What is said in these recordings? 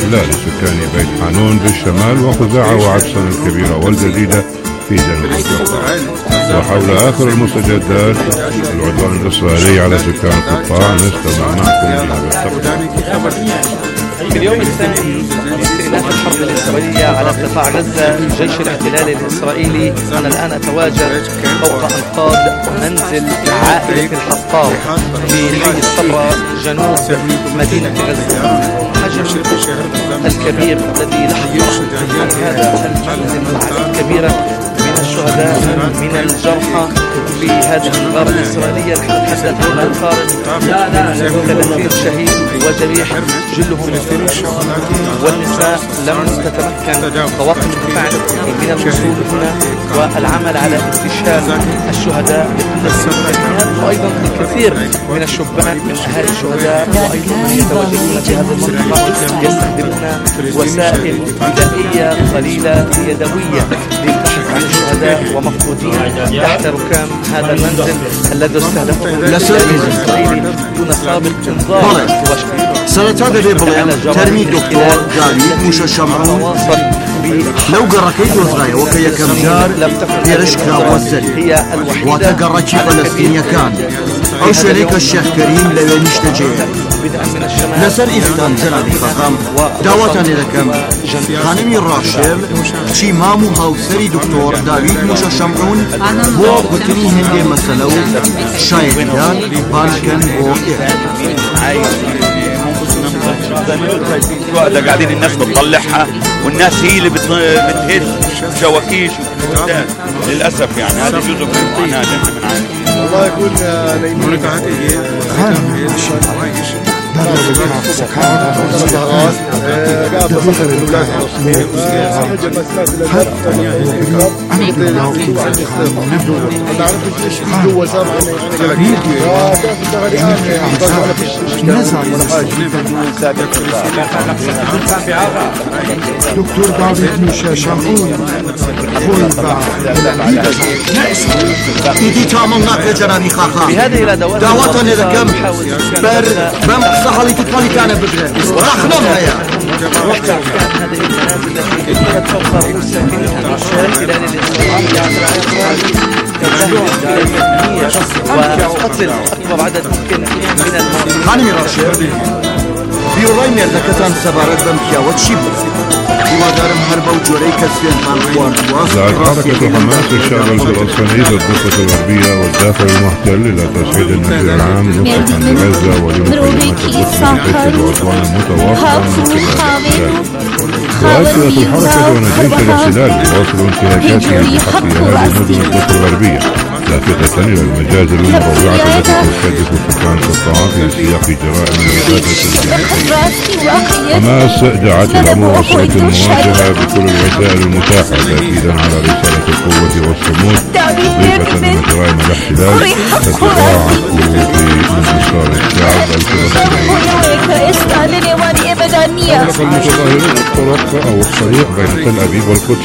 الإحلال لسكان بيت حانون بالشمال وخزاعة وعدسن الكبيرة والجديدة في جنوب القطاع. وحول آخر المستجدات العدوان الإسرائيلي على سكان القطاع نستمع معكم بهذا التقرير. في اليوم الثاني من استئناف الحرب الإسرائيلية على قطاع غزة، جيش الاحتلال الإسرائيلي أنا الآن أتواجد فوق أنقاض منزل عائلة الحطاب في حي الصبرة جنوب مدينة غزة. حجم الكبير الذي لحظ هذا المنزل عدد كبيرة من الشهداء من الجرحى في هذه الغارة الإسرائيلية. نتحدث عن قارب 30 شهيد وجريح، جلهم والنساء لم تتمكن طواقم الدفاع من الوصول هنا والعمل على انتشال الشهداء بكل الامكانيات. وايضا الكثير من الشبان من اهالي الشهداء وايضا يتواجدون في هذه المنطقه يستخدمون وسائل بدائيه قليله يدويه للكشف عن الشهداء ومفقودين تحت ركام هذا المنزل الذي استهدفه الإسرائيلي دون سابق انذار. سنتابع بلام ترمي دكتور داويد موشا شمعون لو قركيت وزغاية وكي كمجار يرشكرا والزري وتقركي فلسطينيا كان أو شريك الشيخ كريم لوينش تجيه لسر إفتان زنادي خاقام دعوتان لكم خانمي راشل شي مامو هاوسري دكتور داويد موشا شمعون بو قتني هندي مسلو شايدان بانكن بو ده قاعدين الناس بتطلعها والناس هي اللي بتهز شواكيش وبتهز للاسف. يعني هذا جزء من المعاناه اللي احنا بنعاني. الله يكون نايمين دكتور داويد موشا شمعون إيدي تامن ناقل جنابي خاخا دعوتان لكم بر بم صحالي تطالي كان بقرن رخنم هيا وقع هذه المنازل التي كانت فوق رؤوس ساكنها الاحتلال الإسرائيلي وقتل أكبر عدد ممكن من المواطنين. خانمي راشد بيوراي مردكتان سبارت بمكياوة شبه وادارم هربا وجوري كسفين دعت حركة حماس الشعب الفلسطيني ضد الضفة الغربية والداخل المحتل إلى تصعيد المجلس العام نصفا لغزة ولمقاومة الضفة العدوان المتواصل من قبل وأكدت الحركة ونجيش الاحتلال واصل انتهاكاتهم بحق أهالي مدن الضفة الغربية، لافتة إلى المجازر المروعة التي تستهدف سكان القطاع في سياق جرائم الإبادة الجنسية. حماس دعت العموم والصوت المواجهة بكل الوسائل المتاحة تأكيدا على رسالة القوة والصمود ضيفة من جرائم الاحتلال تتضاعف في انتصار الشعب الفلسطيني. أغلق المتظاهرون الطرق أو الطريق بين تل أبيب والقدس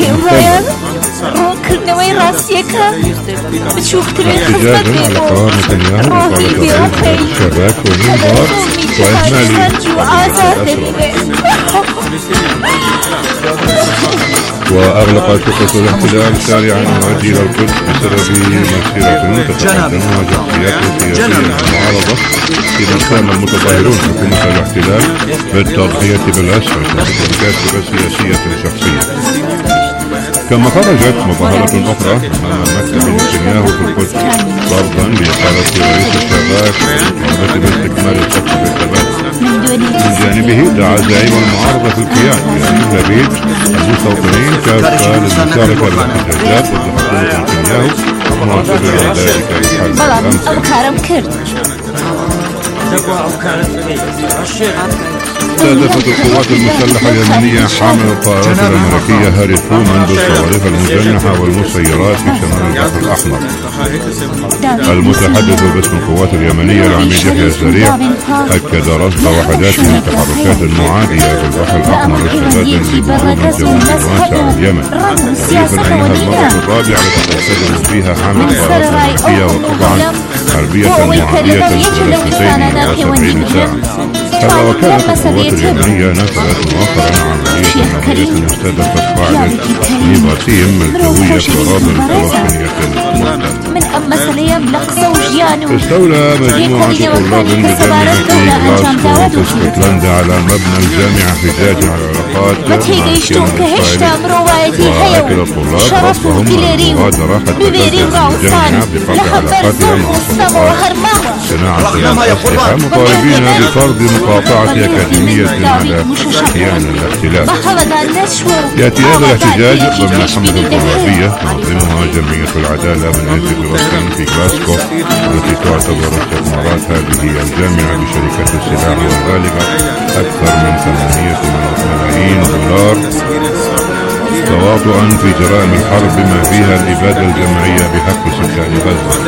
احتجاجا على قرار نتنياهو بإقالة رئيس الشباك والمنبر وإهمال وأغلقت شرطة الاحتلال سارعا المؤدي إلى القدس بسبب مسيرة تتقدمها شخصيات سياسية معارضة، إذا كان المتظاهرون حكومة الاحتلال بالتضحية بالأسفل بمكاسب سياسية شخصية. كما خرجت مظاهرة أخرى أمام مكتب نتنياهو في القدس طلبا بإقالة رئيس الشباك وطلبت باستكمال الخط بالثبات. من جانبه دعا زعيم المعارضة في الكيان بأن لبيد المستوطنين كافة للمشاركة بالاحتجاجات ضد حكومة نتنياهو ومعتبر ذلك الحل. استهدفت القوات المسلحة اليمنية حامل الطائرات الأمريكية هاري ترومان بالصواريخ المجنحة والمسيرات في شمال البحر الأحمر. المتحدث باسم القوات اليمنية العميد يحيى السريع أكد رصد وحدات من تحركات معادية في البحر الأحمر استفادا من جنوب واسع اليمن، مضيفا أنها المرة الرابعة التي تستخدم فيها حامل الطائرات الأمريكية وقطعا حربية معادية ل 72 ساعة. كما وكالة القوات اليمنية نفذت مؤخرا عملية نووية استهدفت قاعدة نيباتيم الجوية في الأراضي الفلسطينية المحتلة. استولى مجموعة طلاب بجامعة غلاسكو في اسكتلندا على مبنى الجامعة احتجاجا على العلاقات مع الكيان الإسرائيلي. وأكد الطلاب رفضهم المغادرة حتى تنتهي الجامعة بقطع علاقاتها مع صناعة الأسلحة مطالبين بفرض مقاطعة أكاديمية على أحيان الاحتلال. يأتي هذا الاحتجاج ضمن حملة طلابية تنظمها جمعية العدالة من أجل فلسطين في غلاسكو، التي تعتبر استثمارات هذه الجامعة بشركة السلاح والغالبة أكثر من 8 ملايين دولار تواطؤا في جرائم الحرب بما فيها الإبادة الجماعية بحق سكان غزة.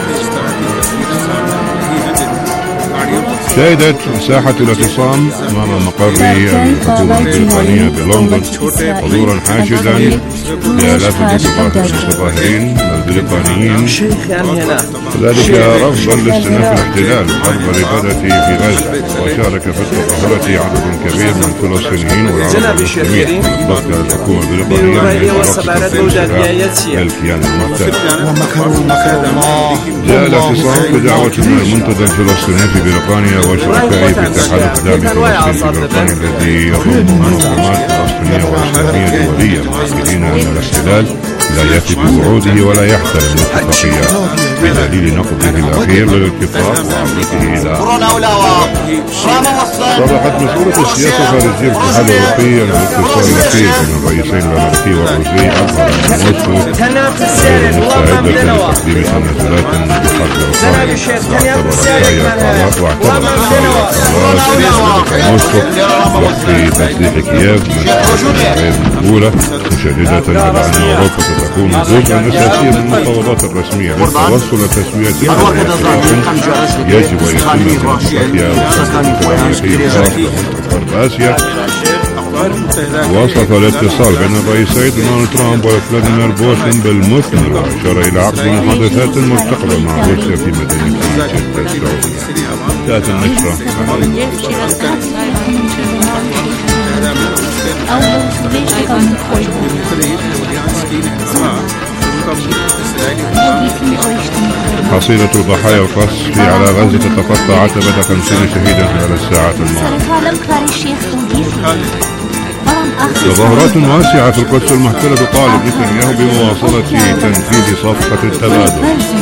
شهدت ساحة الاعتصام أمام مقر الحكومة البريطانية بلندن حضورا حاشدا لآلاف المتظاهرين البريطانيين، ذلك رفضا لاستئناف الاحتلال حرب الإبادة في غزة. وشارك في التظاهرات عدد كبير من الفلسطينيين والعرب المسلمين ضد الحكومة البريطانية للكيان المحتل. جاء الاعتصام بدعوة من المنتدى الفلسطيني في بريطانيا وشركائه في تحالف دعم فلسطين في بريطانيا الذي يضم منظمات فلسطينية وإسلامية دولية، مؤكدين أن الاحتلال لا يفي بوعوده ولا يحترم الاتفاقيات بدليل نقضه الأخير للاتفاق وعودته إلى صرحت مسؤولة السياسة الخارجية الاتحاد الأوروبي أن الاتصال الأخير بين الرئيسين الأمريكي والروسي أظهر أن موسكو مستعدة لتقديم تنازلات بحق أوكرانيا. واعتبر موسكو وفي تسليح كييف من غير مقبولة، مشددة على أن أوروبا ستكون جزءا أساسيا من المفاوضات الرسمية للتوصل لتسوية يجب أن يتم منطقتها والتنمية الخاصة غرب آسيا. وصف الاتصال بين الرئيسين دونالد ترامب وفلاديمير بوتين بالمثمر، وأشار إلى عقد محادثات مرتقبة مع روسيا في مدينة جدة السعودية. جاءت النشرة حصيلة ضحايا القصف على غزة تتخطى عتبة 50 شهيدا خلال الساعات الماضية. تظاهرات واسعة في القدس المحتلة تطالب نتنياهو بمواصلة تنفيذ صفقة التبادل.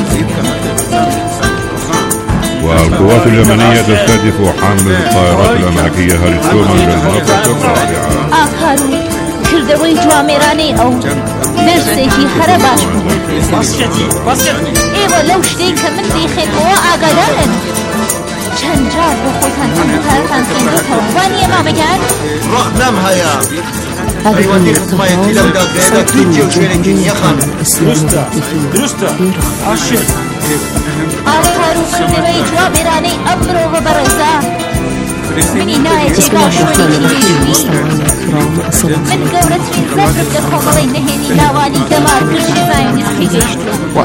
والقوات اليمنية تستهدف حامل الطائرات الأمريكية هاري ترومان بالمنطقة الرابعة. کردەوەی جوامێرانەی ئەو دەرسێکی خەرە باش بوو. ئێوە لەو شتەی کە من دەیخێنەوە ئاگادارن. چەند جار بۆ خۆتان هەمووتانتان خێنێتەوە، وانییە مامەگیان؟ ڕاق نەم هەیە. پەیوەندی حکومەتی لەم دادگایەدا تووتێ و شوێنێکی نیەخان. دروستە ئاشێت ئاکار و کردەوەی جوامێرانەی ئەم مرۆڤە بەڕێزە منی نایە جێگا شوێنێکی بێژووی. من گەورەترین زەفرم لە کۆمەڵی نەهێنی لاوانی دەمارکردنی زایۆنیستی گەیشتووە.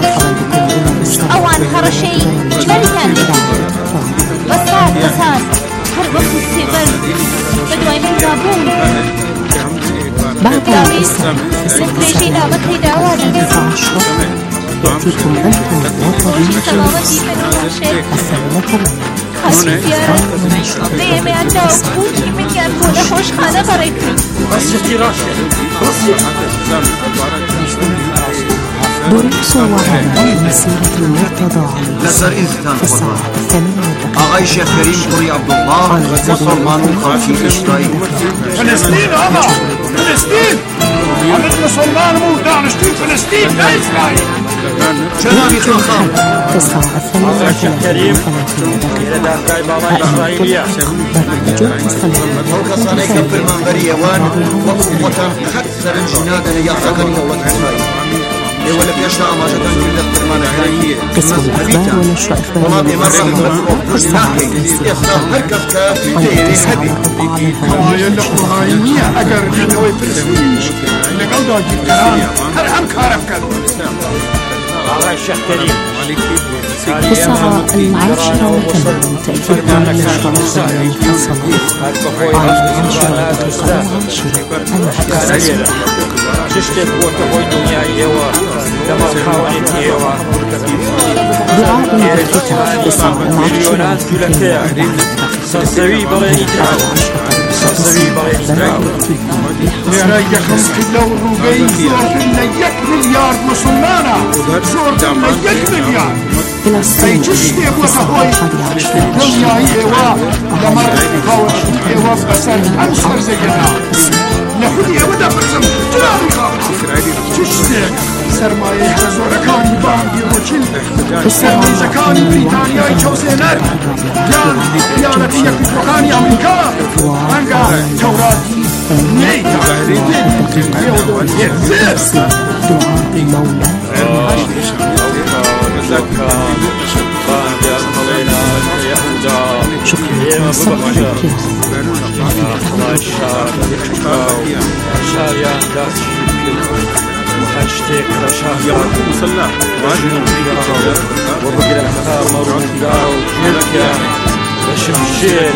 ئەوان هەڕەشەی جوەریتان لێکردن بە سات هەر وەکو سێبەر بەدوای مندا بوون. لەکرێژەی نامەکەی داوادن يأتيكم أنتم وطبيعي دروس وعظات مسيرة المرتضى في الساعة 8 آقای شیخ کریم کوری عبدالله مسلمان خالصی إسرائيل. فلسطين أبا فلسطين عمد مسلمان ودانشتين فلسطين لا إسرائيل. جنابي خاخام في الساعة 8:33 إسرائيلية برنامج هوكساني كف المنبرية وان وقوة خسر الجنادة يعتقد قوة إسرائيل. ولا بيشنا أماجدان كل الفرمانة قسم الأخبار ونشر إخبار في الساعة 10 تأتيكم المشروع المفصلة عن أنشطة القناة 10 دعاء بالافتتاح في الساعة لرايك خمس كيلو روبي زورنا 1 مليار مسلمانا زورنا 1 مليار فلسطين في الساعة 11 دنيا ايوا لمر قوش ايوا بسر انصر زينا لحدي ابدا برزم تلاري تشتك سرمایه زورکانی باندی وکیل سرمایه‌کانی بریتانیای چوزنر دیانتی یکیفکانی امریکا انگا توراتی نیتا هاشتاج رشاقة مسلح وبقي الأخبار موجودة وجدة وشمشير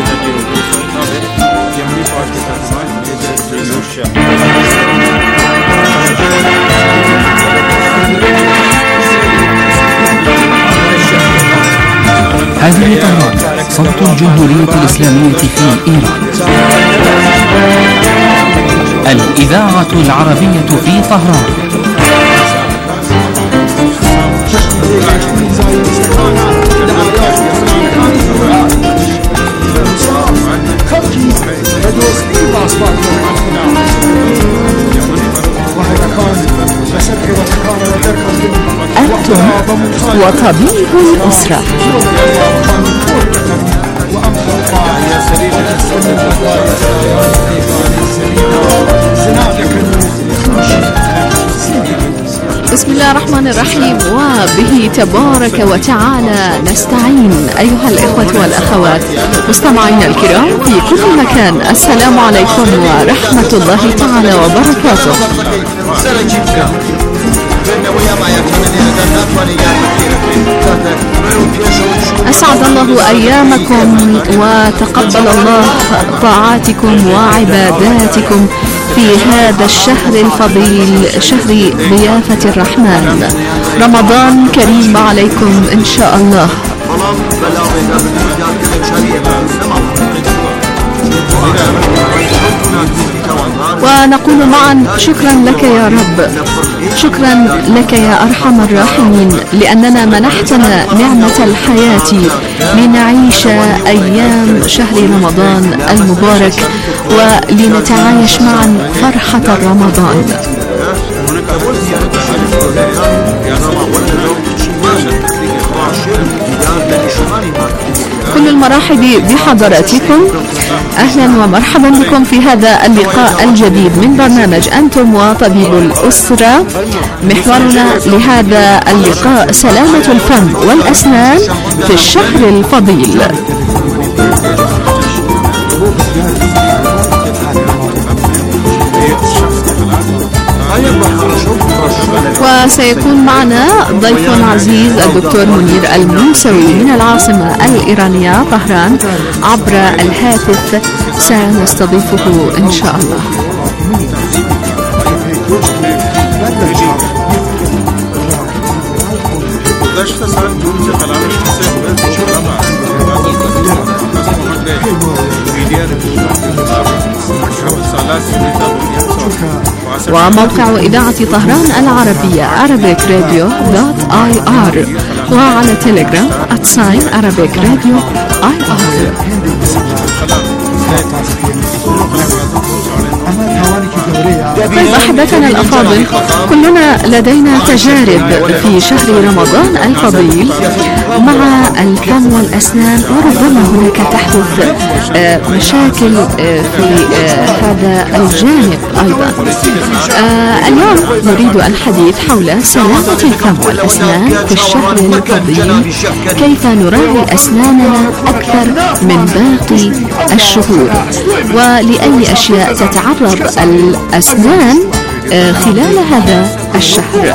هذه طهران صوت الجمهورية الإسلامية في إيران. الإذاعة العربية في طهران. أنتم وطبيب الأسرة. بسم الله الرحمن الرحيم، وبه تبارك وتعالى نستعين. أيها الإخوة والأخوات مستمعينا الكرام في كل مكان، السلام عليكم ورحمة الله تعالى وبركاته. أسعد الله أيامكم وتقبل الله طاعاتكم وعباداتكم في هذا الشهر الفضيل، شهر ضيافة الرحمن. رمضان كريم عليكم إن شاء الله. ونقول معا شكرا لك يا رب، شكرا لك يا أرحم الراحمين، لأننا منحتنا نعمة الحياة لنعيش أيام شهر رمضان المبارك ولنتعايش معا فرحة رمضان. كل المرحب بحضراتكم، أهلا ومرحبا بكم في هذا اللقاء الجديد من برنامج أنتم وطبيب الأسرة. محورنا لهذا اللقاء سلامة الفم والأسنان في الشهر الفضيل. وسيكون معنا ضيف عزيز الدكتور منير الموسوي من العاصمة الإيرانية طهران عبر الهاتف، سنستضيفه إن شاء الله. وموقع إذاعة طهران العربية arabicradio.ir، وعلى تيليجرام @arabicradio.ir. طيب أحبتنا الأفاضل، كلنا لدينا تجارب في شهر رمضان الفضيل مع الفم والأسنان، وربما هناك تحدث مشاكل في هذا الجانب أيضا. اليوم نريد الحديث حول سلامة الفم والأسنان في الشهر الفضيل، كيف نراعي أسناننا أكثر من باقي الشهور، ولأي أشياء تتعرض الأسنان خلال هذا الشهر.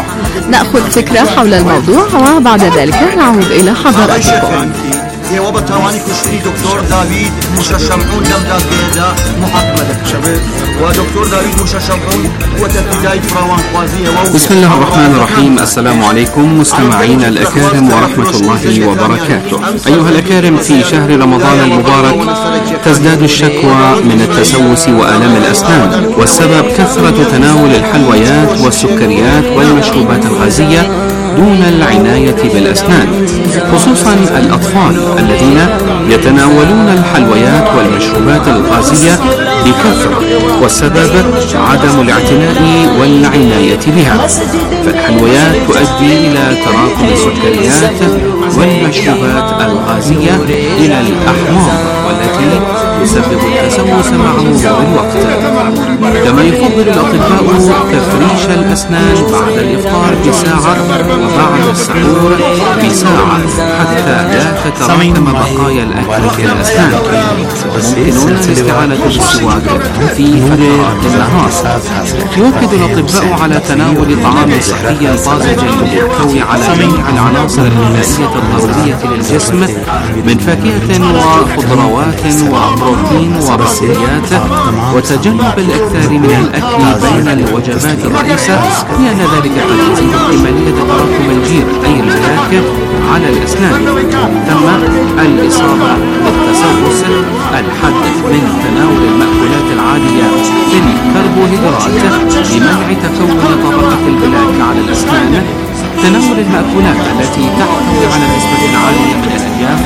نأخذ فكرة حول الموضوع وبعد ذلك نعود إلى حضراتكم. يوابا تواني كشري دكتور داويد موشا شمعون لم دادا محمد ودكتور داويد موشا شمعون وتبداية فراوان قوازية. بسم الله الرحمن الرحيم. السلام عليكم مستمعينا الأكارم ورحمة الله وبركاته. أيها الأكارم، في شهر رمضان المبارك تزداد الشكوى من التسوس وآلام الأسنان، والسبب كثرة تناول الحلويات والسكريات والمشروبات الغازية دون العناية بالأسنان، خصوصا الأطفال الذين يتناولون الحلويات والمشروبات الغازية بكثرة، والسبب عدم الاعتناء والعناية بها. فالحلويات تؤدي إلى تراكم السكريات والمشروبات الغازية إلى الأحماض، والتي تسبب التسوس مع مرور الوقت. كما يفضل الأطباء تفريش الأسنان بعد الإفطار بساعة وبعد السحور بساعة حتى لا تتراكم بقايا الأكل في الأسنان. وممكن الاستعانة بالسواك في فترات النهار. يؤكد الأطباء على تناول طعام صحيا طازجا يحتوي على جميع العناصر الغذائية الضرورية للجسم من فاكهة وخضروات وبروتين وبقوليات، وتجنب الإكثار من الأكل بين الوجبات الرئيسة، لأن ذلك قد يزيد احتمالية تراكم الجير أي البلاك على الأسنان. ثم الإصابة بالتسوس، الحد من تناول المأكولات العالية في الكربوهيدرات لمنع تكون طبقة البلاك على الأسنان، تناول المأكولات التي تحتوي على نسبة عالية من الألياف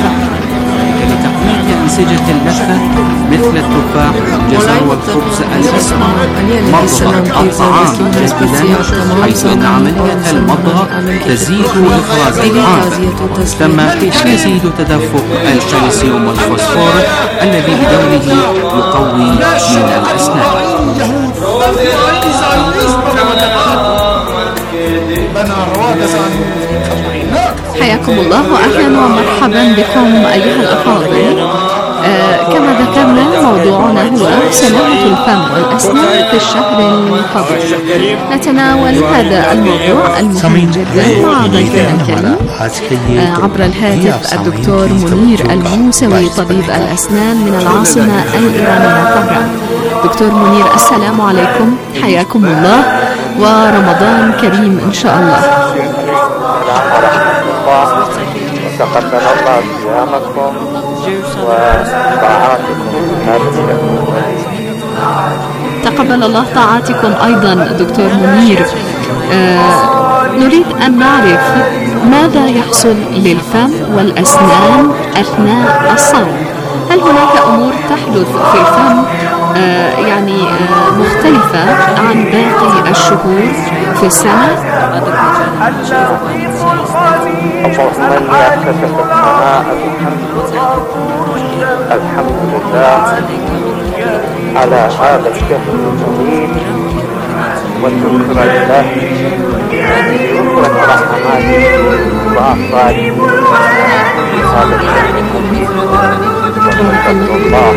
لتقوية أنسجة اللثة مثل التفاح والجزر والخبز الأسمر، مضغ الطعام جيدا حيث أن عملية المضغ تزيد إفراز العافة. ثم يزيد تدفق الكالسيوم والفوسفور الذي بدوره يقوي من الأسنان. حياكم الله وأهلا ومرحبا بكم أيها الأفاضل. كما ذكرنا موضوعنا هو سلامة الفم والأسنان في الشهر الفضيل. نتناول هذا الموضوع المهم جدا مع ضيفنا الكريم عبر الهاتف الدكتور منير الموسوي طبيب الأسنان من العاصمة الإيرانية طهران. دكتور منير، السلام عليكم، حياكم الله ورمضان كريم إن شاء الله. وتقبل الله صيامكم وطاعاتكم. تقبل الله طاعاتكم أيضا دكتور منير. نريد أن نعرف ماذا يحصل للفم والأسنان أثناء الصوم. هل هناك أمور تحدث في الفم مختلفة عن باقي الشهور في السنة؟ اللهم إني أسألك الثناء الحمد لله على هذا الشهر الجميل، والشكر لله بكثرة رحماته وأفضاله في هذا الشهر الجميل، وفضل الله.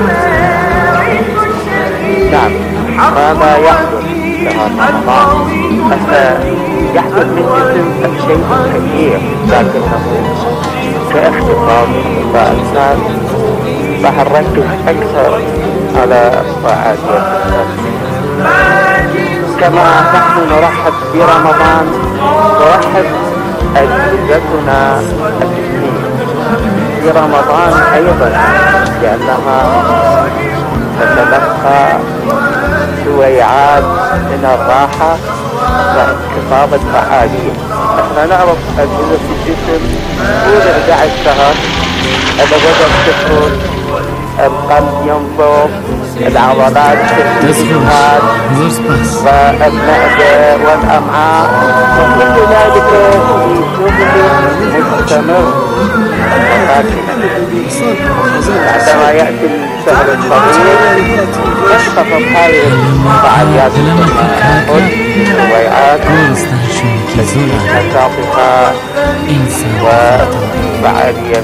نعم، ماذا يحدث شهر رمضان؟ يحدث بالجسم شيء كثير، لكنه كاختصاص فالإنسان راح نركز أكثر على طاعات كما نحن نرحب برمضان نرحب أجهزتنا الجسمية برمضان أيضا، لأنها تتلقى سويعات من الراحة وانخفاض الفعالية. احنا نعرف أجهزة الجسم طول 11 شهر الوزن تفرد، القلب ينضب، العضلات تزداد، والمعدة والأمعاء، وكل ذلك في شغل مستمر. عندما يأتي الشهر الطويل تنخفض هذه الفعاليات كما قلت، السويعات، نشاطها وفعالية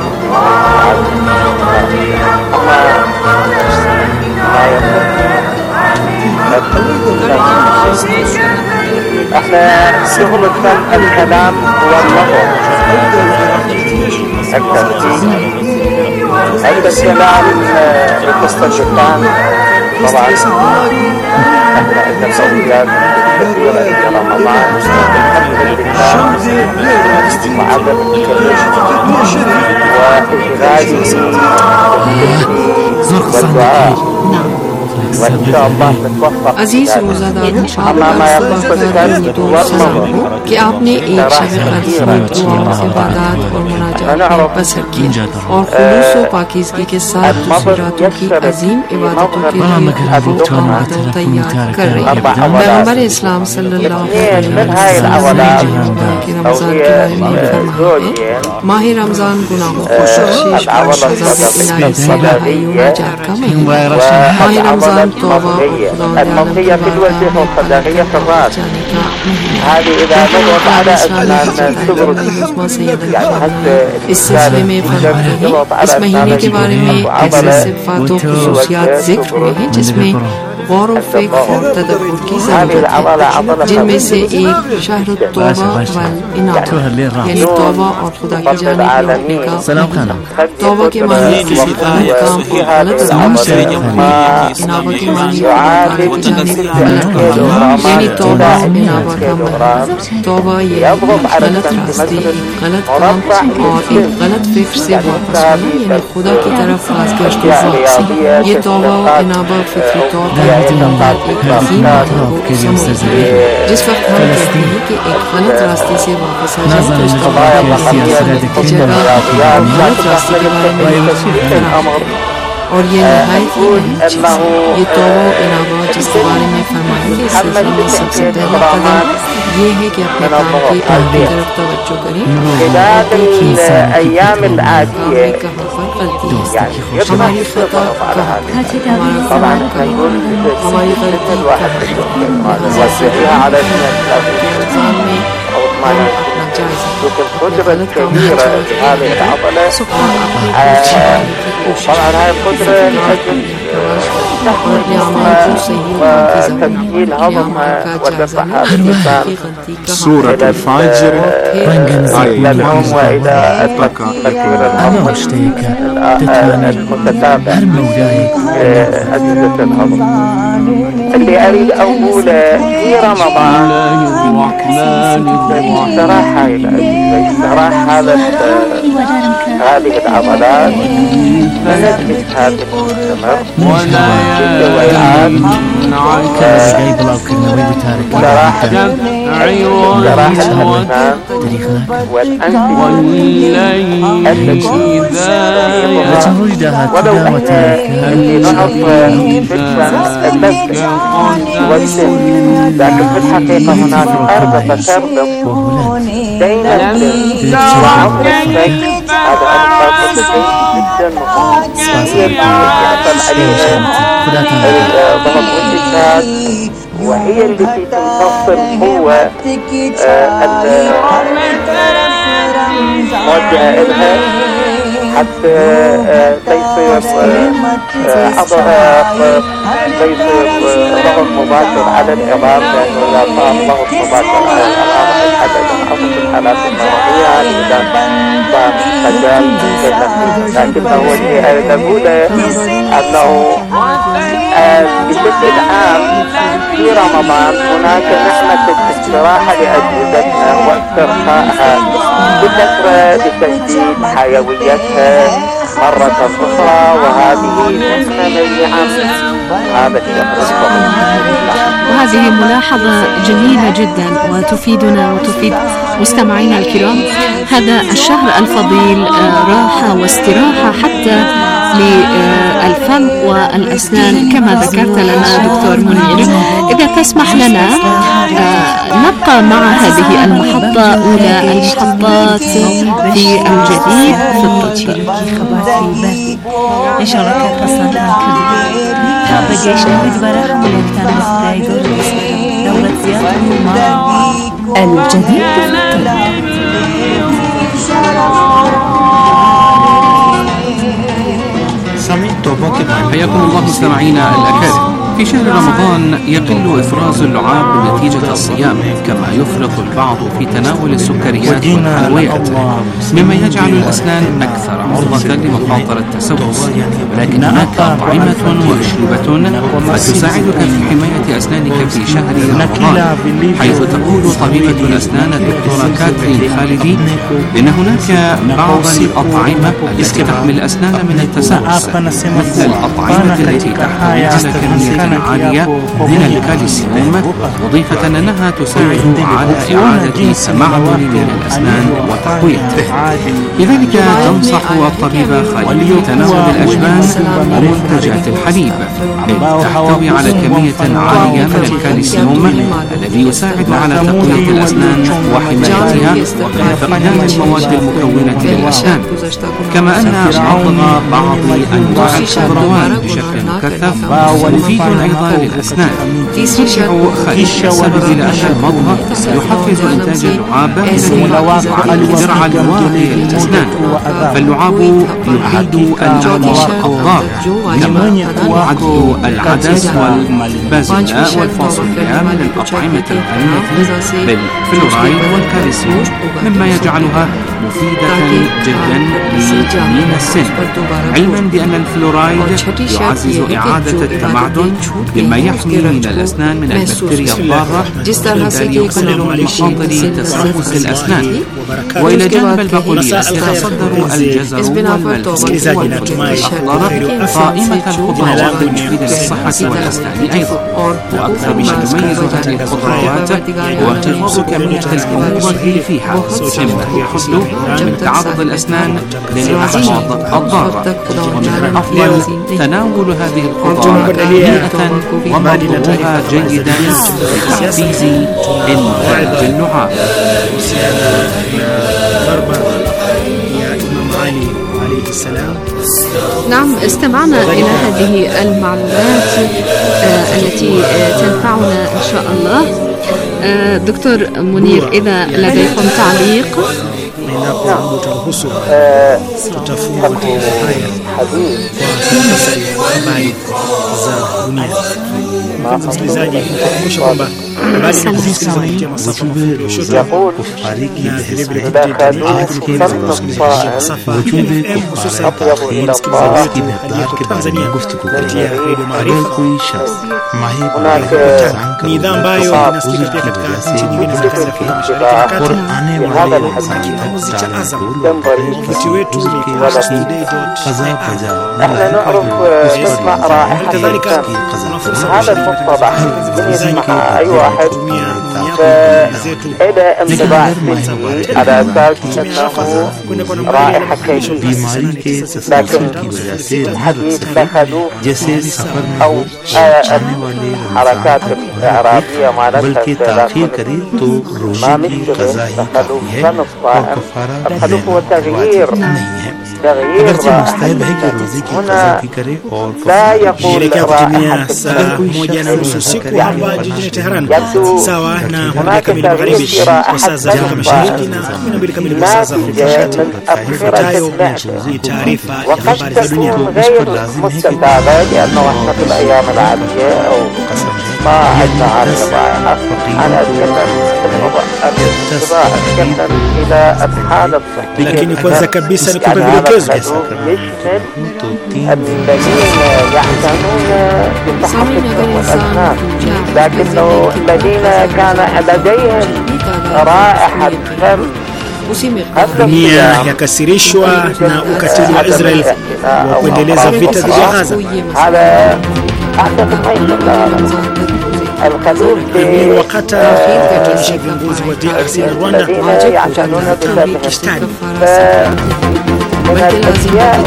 ما يقول احنا شغل الفن الكلام والنظر التمثيل. عند الكلام بقصة الشيطان طبعا احنا عندنا صوتيات كثيرة في رمضان الحمد لله وعدم والدعاء وإن شاء الله نتوفق عزیز روزاداروں کہ آپ نے ایک شب قدر دعا عبادات اور مناجات میں بسر کی اور خلوص و پاکیزگی کے ساتھ راتوں کی عظیم عبادتوں کے لیے تیار کر رہی ہے. پیغمبر اسلام صلی اللہ علیہ وسلم کے رمضان کے بارے میں فرمایا ہے ماہ رمضان گناہوں کو بخشش اور عذاب الہی سے رہائی و نجات کا مہینہ. ماہ رمضان المنطقة في الوجه والصداقية في الرأس. هذه إذا نضغط على أسنان تبرد اس سلسلے میں فرمایا اس مہینے کے بارے میں ایسے صفات و خصوصیات ذکر ہوئے ہیں جس میں غور و فکر تدبر کی ضرورت ہے، جن میں سے ایک شہر التوبہ والانابہ یعنی توبہ اور خدا کی جانب لوٹنے کا. توبہ کے معنی کسی غلط کام اور غلط عمل سے انابہ کے معنی خدا کی جانب غلط یعنی توبہ انابہ کا معنی. توبہ یہ غلط راستے غلط کام اور ایک غلط فکر سے واپس ہونا یعنی خدا کی طرف بازگشت و واپسی. یہ توبہ و انابہ فکری طور پر ایک عظیم مطلب کو سمجھتے ہیں. جس وقت ہم کہتے ہیں کہ ایک غلط راستے سے واپس آ جائے تو اس کا جگہ غلط راستے کے بارے میں اور یہ نہایت ہی اہم چیز ہے. یہ توبہ و انابہ جس کے بارے میں فرمائیں گے اس سلسلے میں سب سے پہلا قدم یہ ہے کہ اپنے کام کی آگے طرف توجہ کریں کہاں پر غلطی ہے، ہماری خطا کہاں ہے، ہمارا کام کہاں ہے، ہماری غلطی کہاں ہے. رمضان میں اپنا جائزہ غلط کام سورة الفجر أنا مشتاق تتابع هر مولاي اللي أريد أقوله في رمضان صراحة هذه العضلات لنجلس هذه المستمر والجوائعات صراحة اللسان والأنف التي ولو اللي نعرف فكرة اللذة والسن لكن في الحقيقة هناك أربعة تربط بين السن وعمر السن. هذا أربعة جدا مهم هي اللي يحصل عليها ضغط والتكات وهي التي تمتص القوة الموجهة إلها حتى تيصير تيصير ضغط مباشر على العظام، لأنه إذا صار ضغط مباشر على العظام يتحدث عن الحالات المرضية هذه إذا صار مجال لكنه الشيء الذي نقوله أنه بشكل عام في رمضان هناك نعمة الاستراحة لأجهزتنا واسترخائها بكثرة لتجديد حيويتها مرة أخرى، وهذه نعمة من نعم هذا الشهر الفضيل. وهذه ملاحظة جميلة جدا وتفيدنا وتفيد مستمعينا الكرام. هذا الشهر الفضيل راحة واستراحة حتى للفم والأسنان كما ذكرت لنا دكتور منير. إذا تسمح لنا نبقى مع هذه المحطة أولى المحطات في الجديد في التطبيق. إن شاء الله كقصة بقيشنا بدبرة ملكتنا مستعيدون دولة زيادة الجديد حياكم الله مستمعينا الأكارم. في شهر رمضان يقل إفراز اللعاب نتيجة الصيام، كما يفرط البعض في تناول السكريات والحلويات، مما يجعل الأسنان أكثر عرضة لمخاطر التسوس. ولكن هناك أطعمة وأشربة قد تساعدك في حماية أسنانك في شهر رمضان، حيث تقول طبيبة الأسنان الدكتورة كاترين خالدي إن هناك بعض الأطعمة التي تحمي الأسنان من التسوس، مثل الأطعمة التي تحتوي على كمية عالية من الكالسيوم، مضيفة أنها تساعد على إعادة التمعن من الأسنان وتقويتها. لذلك تنصح الطبيبة خالدي تناول الأجبان ومنتجات الحليب، تحتوي على كمية عالية من الكالسيوم الذي يساعد على تقوية الأسنان وحمايتها من فقدان المواد المكونة للأسنان، كما أن عضم بعض أنواع الخضروات بشكل مكثف مفيد أيضا للأسنان. ترجع خالدي السبب إلى أن المضغ يحفز إنتاج اللعاب الذي يعد الدرع الواقي للأسنان، فاللعاب يفيد الأعضاء الضارة، كما يعد العدس والبازلاء والفاصوليا من الأطعمة الغنية بالفلورايد والكالسيوم، مما يجعلها مفيدة جدا لتأمين السن، علما بأن الفلورايد يعزز إعادة التمعن، مما يحمي من الأسنان من البكتيريا الضارة، وبالتالي يقلل من مخاطر تسوس الأسنان. وإلى جانب البقوليات يتصدر الجزر والملح والأخضر قائمة الخضروات المفيدة للصحة والأسنان أيضا. وأكثر ما تميز هذه الخضروات هو انخفاض كمية المضغ فيها، مما يحد من تعرض الأسنان للأحماض الضارة. ومن الأفضل تناول هذه الخضروات هنيئة ومضغها جيدا لتحفيز إنتاج اللعاب. نعم، استمعنا إلى هذه المعلومات التي تنفعنا إن شاء الله. دكتور منير، إذا لديكم تعليق. msikilizaji kukumbusha kwamba habari za kusikiliza kupitia masafa mafupi ya short na vile vile kupitia masafa hususan msikilizaji wetu Tanzania kupitia Radio Maarifa. Ni idhaa ambayo inasikika pia katika nchi nyingine za Afrika Mashariki na Kati. Kingamuzi cha Azam mfuti wetu ni احنا نعرف نسمع رائحة كذلك هذا المصطلح من يسمع أي واحد فإذا انطباع فيه على أساس أنه رائحة كيميائية، لكن الحديث أخذوه أو الحركات الإعرابية معناتها ما مثله أخذوه فن الصائم، أخذوه هو تغيير هنا لا يقول kutumia saa 1:30 usiku hapa jijini Tehran, sawa na 1 kamili magharibi kwa saa za Afrika Mashariki na 12 kamili kwa saa za Afrika ya Kati. Ifuatayo ni taarifa ya habari za dunia. مستتابة لأنه احنا في الأيام العادية أو ما عندنا عن الرائحة أنا أتكلم إلى الحالة الصحية. lakini kwanza kabisa ni kupe vidokezo الذين يعتنون بصحتهم والأسنان، لكنه الذين كان لديهم رائحة فم dunia yakasirishwa na ukatili wa Israel wa kuendeleza vita dhidi ya Gaza. Ni wakati tunaonyesha viongozi wa DRC na Rwanda من الأشياء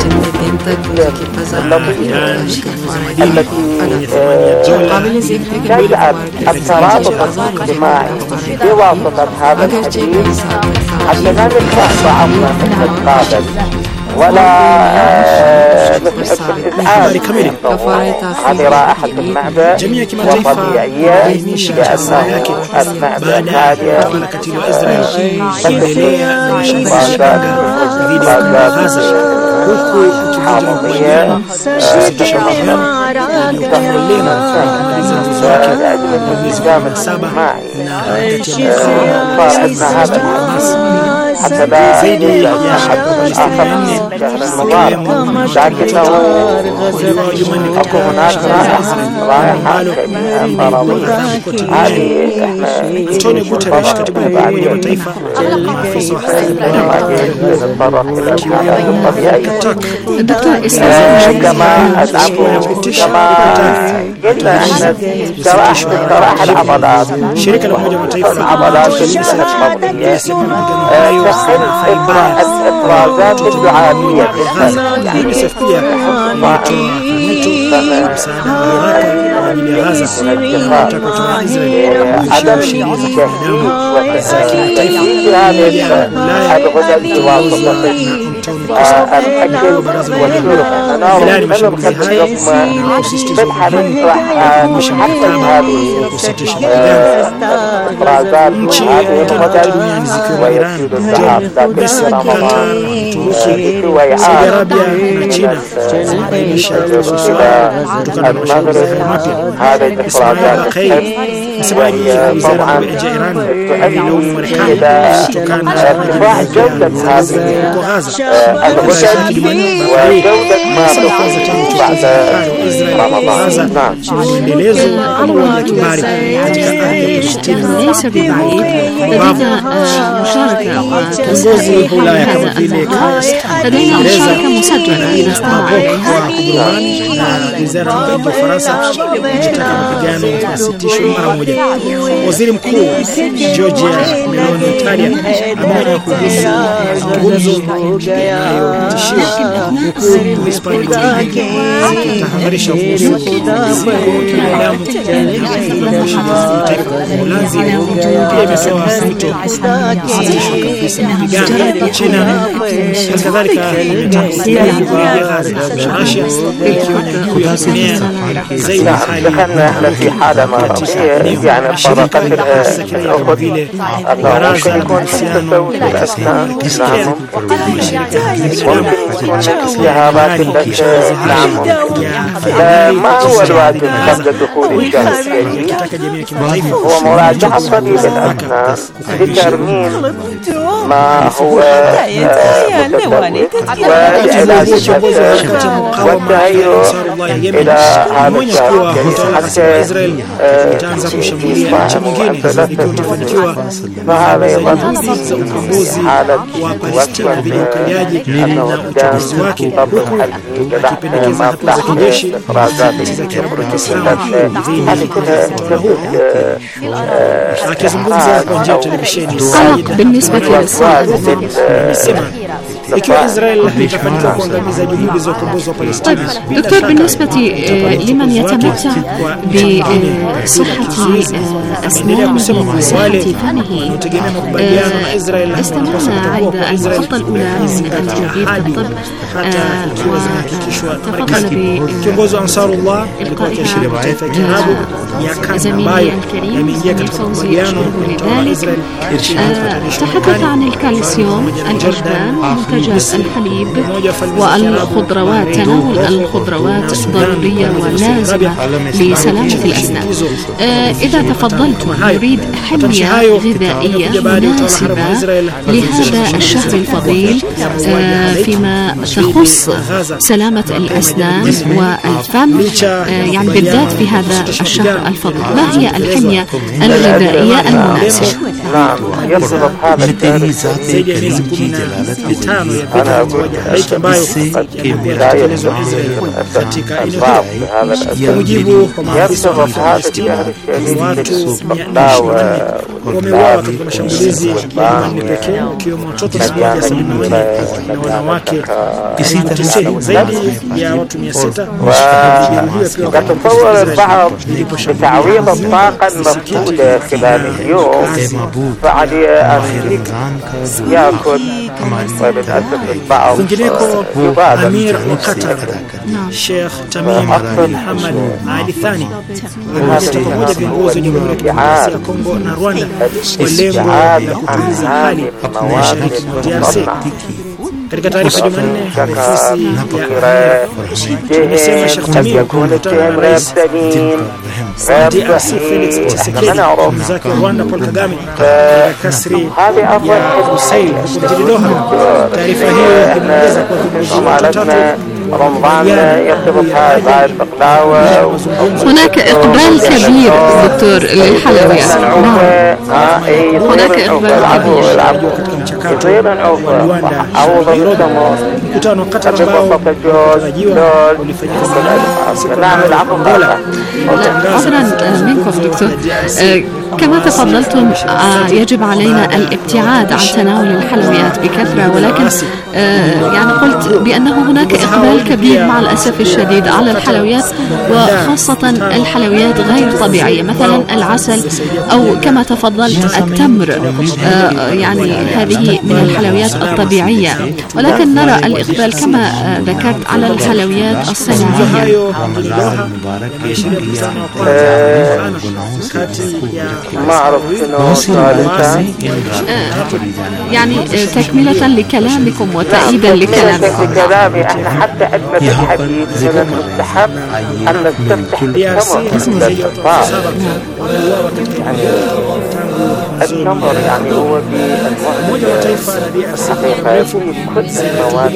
التي تجعل الترابط الاجتماعي بواسطة هذا الحديث حتى لا نلقى بعضنا نتقابل ولا نحب الإزعاج. هذه رائحة المعدة وطبيعية لأنه المعدة هادئة حامضية حتى لا يوجد أحد آخر شهر المبارك، لكنه أكو هناك رائحة مرضية. هذه Antonio Guterres, katibu mkuu wa Umoja wa Mataifa, afisa wa haki za binadamu, كما أدعموا كما قلنا احنا اقتراح العضلات شركة الأمم المتحدة العضلات القومية تخل إفرازات الدعامية عدم تجهيز هذه الغدد بواسطة الأكل والشرب. أنا من الخطة في الحديث راح نحفز هذه الإفرازات وهذه الغدد ويزيد الذهاب في رمضان ويعاد المغرب هذه الإفرازات طبعا تؤدي إلى ارتفاع جودة هذه الغدد وجودة ما تخرج بعد رمضان. ليس ببعيد لدينا مشاركة وتسجيل هذا الموضوع. لدينا مشاركة مسجلة إذا استمع wizara ya Ufaransa inataka mapigano yasitishwe mara moja. Waziri Mkuu Giorgia Meloni Italia ameonya kuhusu mazungumzo yanayotishia huku Hispania zikitahadharisha kuhusu kibinadamu Uholanzi pia imetoa wito kusitishwa kabisa mapigano. China kadhalika imetaka Russia دخلنا احنا في حالة مرضية يعني طرقت الأخذ أنه ممكن يكون تسوي الأسنان نعم ممكن يكون التهابات نعم. ما هو الواجب قبل دخول الشهر الكريم؟ هو مراجعة طبيب الأسنان لترميم ما هو متسبب وعلاج والتهيؤ إلى هذا الشهر حتى فهذا يظل حالة وقت أنه قدام طب الحلقي كذا مطلع إفرازات هذه كلها قلق بالنسبة للصحة. ikiwa Israel itafanikiwa kuangamiza juhudi za ukombozi wa Palestina. دكتور بالنسبة لمن يتمتع بصحة أسنانه وصحة فمه، استمعنا عند الخطة الأولى من الجديد في الطب وتفضل kiongozi wa Ansarullah alikuwa akiashiria mataifa ya Kiarabu ya kanda ambayo yameingia katika makubaliano na Israel. تحدث عن الكالسيوم، الألبان، منتجات الحليب والخضروات. تناول الخضروات ضرورية ولازمة لسلامة الأسنان. إذا تفضلت نريد حمية غذائية مناسبة لهذا الشهر الفضيل فيما تخص سلامة الأسنان والفم، يعني بالذات في هذا الشهر الفضيل. ما هي الحمية الغذائية المناسبة؟ نعم يرتبط هذا أنا أقول بداية الأسباب هذا الأسباب يرتبط هذا الشهر الشديد wameuawa katika mashambulizi Jumanne pekee, ikiwemo watoto 178 na wanawake 90. Zaidi ya watu 600 وتتصور البعض بتعويض الطاقة المفقودة خلال اليوم بعد أن يأكل وللأسف البعض يبادر. أمير قطر Sheikh Tamim bin Hamad Ali Thani amesema pamoja viongozi wa Jamhuri ya Kidemokrasia ya Kongo na Rwanda kwa lengo la kutuliza hali mashariki mwa DRC. Katika taarifa Jumanne, ofisi ya imesema Sheikh Tamim mkutano na rais wa DRC Felix Tshisekedi mwenzake wa Rwanda Paul Kagame katika kasri ya Hussein huko mjini Doha. Taarifa hiyo imeeleza kuwa هناك إقبال كبير دكتور للحلويات. هناك إقبال كبير. mkutano Qatar ambao unatarajiwa ulifanyika Angola. عذرا منكم دكتور، كما تفضلتم يجب علينا الابتعاد عن تناول الحلويات بكثرة، ولكن يعني قلت بأنه هناك إقبال كبير مع الأسف الشديد على الحلويات، وخاصة الحلويات غير طبيعية مثلا العسل أو كما تفضلت التمر، يعني هذه من الحلويات الطبيعية، ولكن نرى الإقبال كما ذكرت على الحلويات الصناعية. ما أعرف يعني تكملة لكلامكم وتأييدا لكلامكم. كلامي احنا حتى عندنا في الحديث من المستحب ان نستفتح بالتمر التمر يعني هو في الحقيقة في كل المواد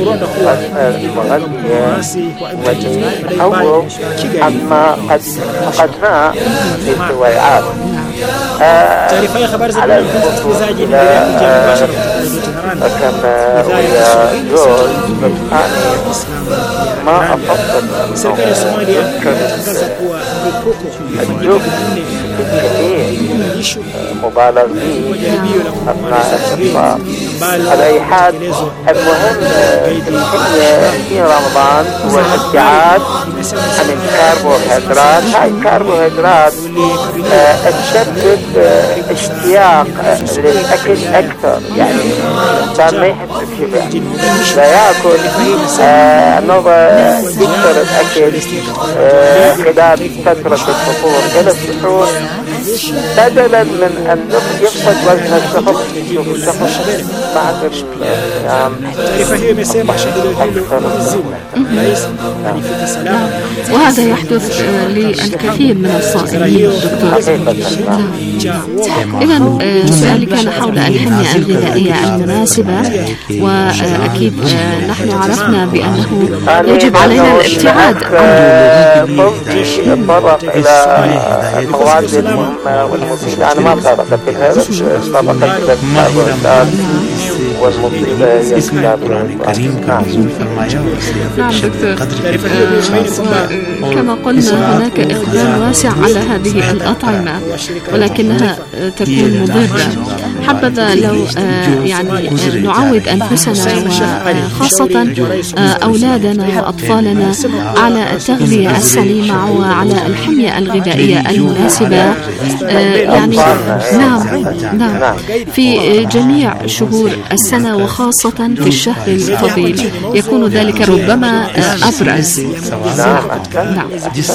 المغذية أو أما قد فقدناه في السويعات. taarifa ya habari za msikilizaji ni mubashara كما ويا جورج ما أفضل serikali ya Somalia imetangaza kuwa الجوب مبالغ فيه أثناء الإفطار. على أي حال المهم في رمضان هو الابتعاد عن الكربوهيدرات. هاي الكربوهيدرات تسبب اشتياق للأكل أكثر، يعني الإنسان ما يحس بشبع، لا يأكل يكثر الأكل خلال فترة الفطور إلى السحور بدلا من أن يفقد وزن الشخص بعد وهذا يحدث للكثير من الصائمين دكتور. إذن سؤالي كان حول الحمية الغذائية المناسبة، وأكيد نحن عرفنا بأنه يجب علينا الابتعاد تطرق إلى المواد المهمة والمفيدة. أنا ما تطرقت لها، تطرقت إلى الكربوهيدرات والمفيدة هي الكربوهيدرات. نعم دكتور، كما قلنا هناك إقبال واسع على هذه الأطعمة ولكنها تكون مضرة. حبذا لو يعني نعود أنفسنا وخاصة أولادنا وأطفالنا على التغذية السليمة وعلى الحمية الغذائية المناسبة. يعني نعم في جميع شهور السنة وخاصة في الشهر الفضيل يكون ذلك ربما أبرز. نعم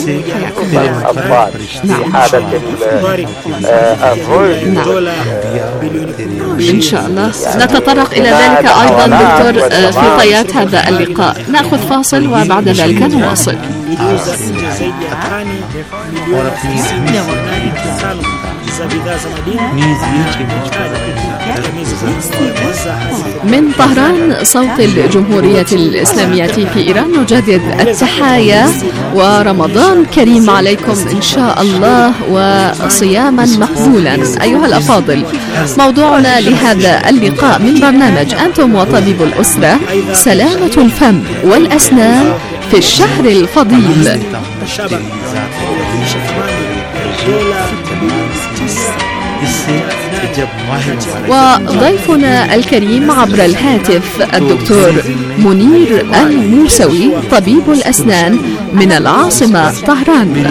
إن شاء الله نتطرق إلى ذلك أيضا دكتور في طيات هذا اللقاء. نأخذ فاصل وبعد ذلك نواصل. من طهران صوت الجمهورية الإسلامية في إيران نجدد التحايا ورمضان كريم عليكم إن شاء الله وصياما مقبولا. أيها الأفاضل، موضوعنا لهذا اللقاء من برنامج أنتم وطبيب الأسرة سلامة الفم والأسنان في الشهر الفضيل. وضيفنا الكريم عبر الهاتف الدكتور منير الموسوي طبيب الأسنان من العاصمة طهران.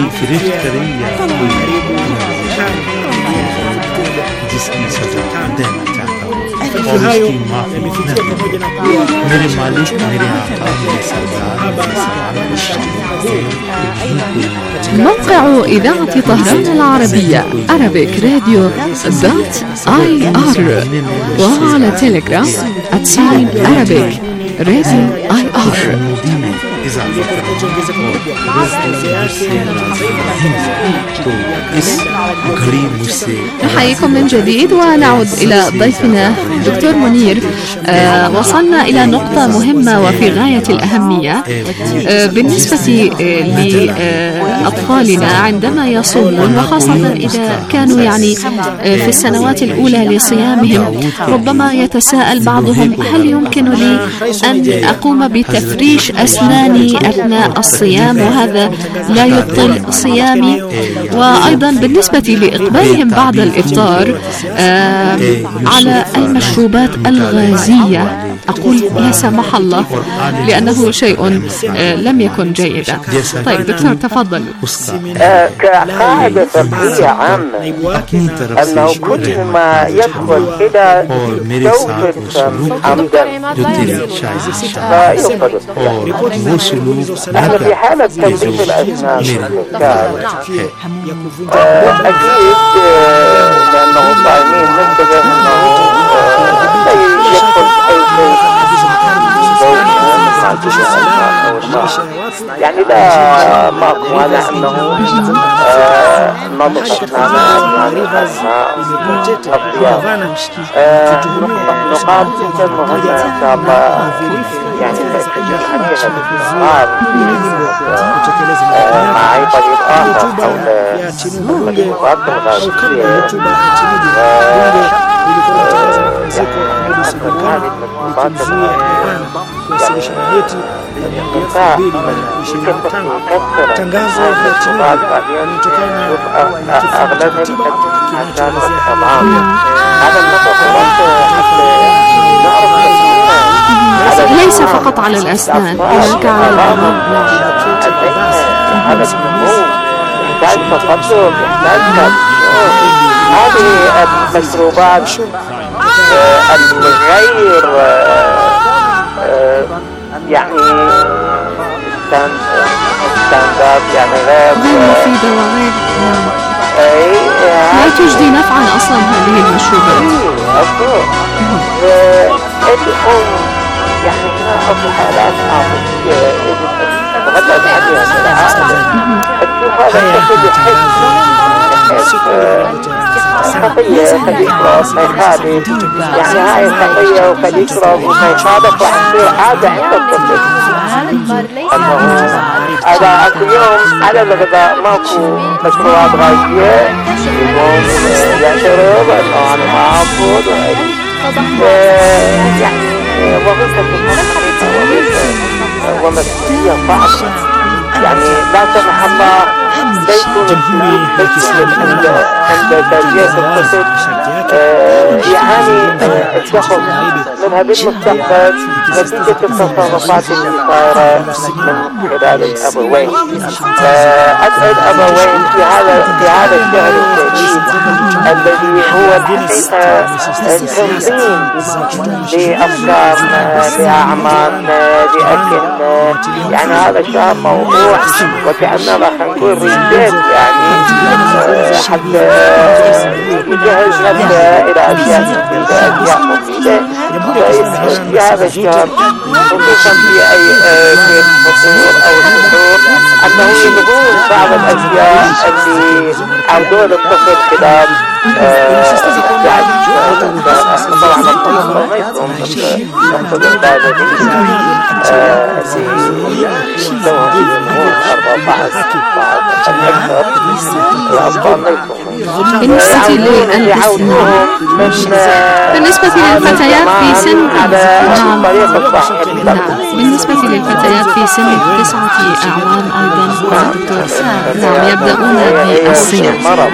موقع إذاعة طهران العربية arabic radio.ir وعلى تيليجرام @Arabic راديو IR. نحييكم من جديد ونعود إلى ضيفنا دكتور منير. وصلنا إلى نقطة مهمة وفي غاية الأهمية بالنسبة لأطفالنا عندما يصومون، وخاصة إذا كانوا يعني في السنوات الأولى لصيامهم. ربما يتساءل بعضهم: هل يمكن لي أن أقوم بتفريش أسناني أثناء الصيام وهذا لا يبطل صيامي؟ وأيضا بالنسبة لإقبالهم بعد الإفطار على المشروبات الغازية، أقول لا سمح الله لأنه شيء لم يكن جيدا. طيب دكتور تفضل. كقاعدة فقهية عامة أنه كل ما يدخل إلى جوف عمدا فيفقد الصيام. نحن في حالة تنظيف الأسنان أكيد لأنه صائمين ننتبه أنه لا يدخل أي شيء يعني لا ماكو مانع أنه نضف أسناننا يعني أثناء الصيام. نقاط جدا مهمة إن شاء الله يعني الحديث مع أي طريق آخر حول المشروبات الغازية. ليس فقط على الأسنان، هناك على الأمام. هذا النمو يحتاج تقدم، يحتاج هذه المشروبات الغير يعني ستاندرد، يعني غير مفيدة وغير لا تجدي نفعا أصلا هذه المشروبات. يعني هنا حالات عاطفية تغلب عليها تشوف هذا خطية خليكرات ما يخالف، يعني هاي خطية وخليكرات وما يخالف راح تصير عادة عند الطفل. هذا اليوم على الغذاء ماكو مشروبات غازية يقوم يشرب أنه أنا ما أفضل يعني وظيفة المنطقة ومسؤولية صعبة. يعني لا سمح الله بيكون عند تربية الطفل يعاني الشخص من هذه المستقبل نتيجة التصرفات اللي صايرة من خلال الأبوين. أدعو الأبوين في هذا الشهر الجديد الذي هو الحقيقة تنظيم لأفكارنا لأعمالنا لأكلنا. يعني هذا الشهر موضوع وكأننا نقول ريسيت، يعني حتى يجهز نفسه إلى أشياء مفيدة في هذا الشهر، خصوصا في الفطور أو السحور، أنه يلغون بعض الأشياء اللي عودوا للطفل خلال طبعا الطفل ما يكون نقصد العبادة بالنسبة للفتيات في سن بالنسبة للفتيات في سن 9 أعوام أيضا دكتور يبدأون بالصيام.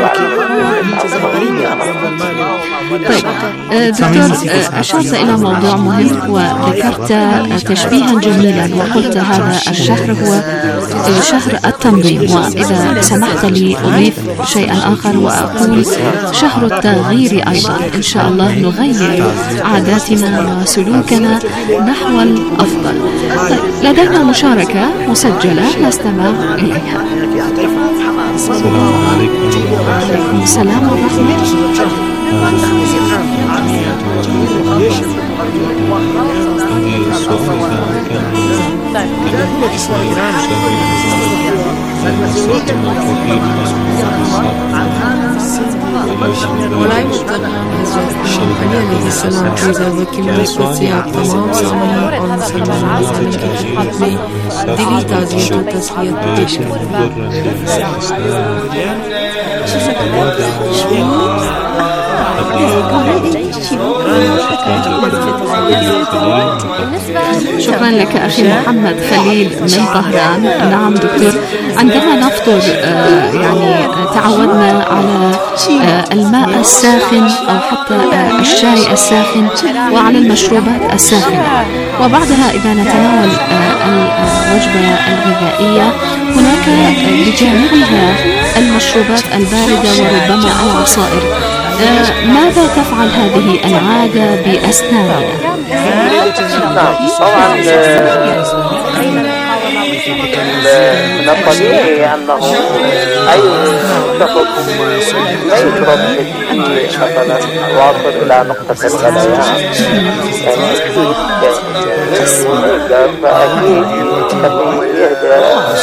طيب دكتور أشرت إلى موضوع مهم وذكرت تشبيها جميلا وقلت هذا الشهر هو شهر التنظيم، وإذا سمحت لي أضيف شيئا آخر وأقول شهر التغيير أيضا. إن شاء الله نغير عاداتنا وسلوكنا نحو الأفضل. طيب لدينا مشاركة مسجلة نستمع إليها. السلام عليكم. وعليكم السلام ورحمة الله. شكرا لك أخي محمد خليل من طهران. نعم دكتور، عندما نفطر يعني تعودنا على الماء الساخن أو حتى الشاي الساخن وعلى المشروبات الساخنة، وبعدها إذا نتناول الوجبة الغذائية هناك بجانبها المشروبات الباردة وربما العصائر. ماذا تفعل هذه العادة بأسناننا؟ طبعا من الطبيعي أنه أي شخص لا يشرب مثلا واصل إلى نقطة الغليان، يعني فأكيد يهدى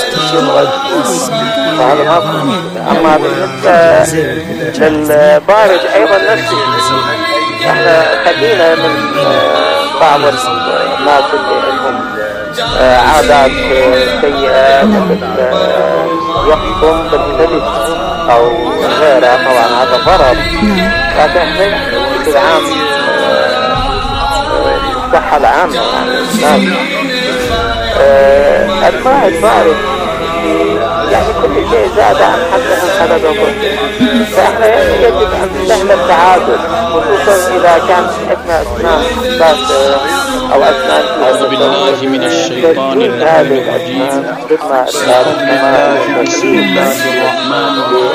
فهذا ما. أما بالنسبة للبارد أيضا نفس الشيء، احنا خلينا من بعض الناس اللي عندهم عادات سيئة مثل يقطن بالثلج أو غيرها، طبعا هذا ضرر، لكن احنا بشكل عام الصحة العامة يعني الماء البارد يعني كل شيء زاد عن حده انقلب ضده، فاحنا يجب ان نعمل تعادل، خصوصا اذا كان عندنا اسنان باسه او اسنان. أعوذ بالله من الشيطان الرجيم. بسم الله الرحمن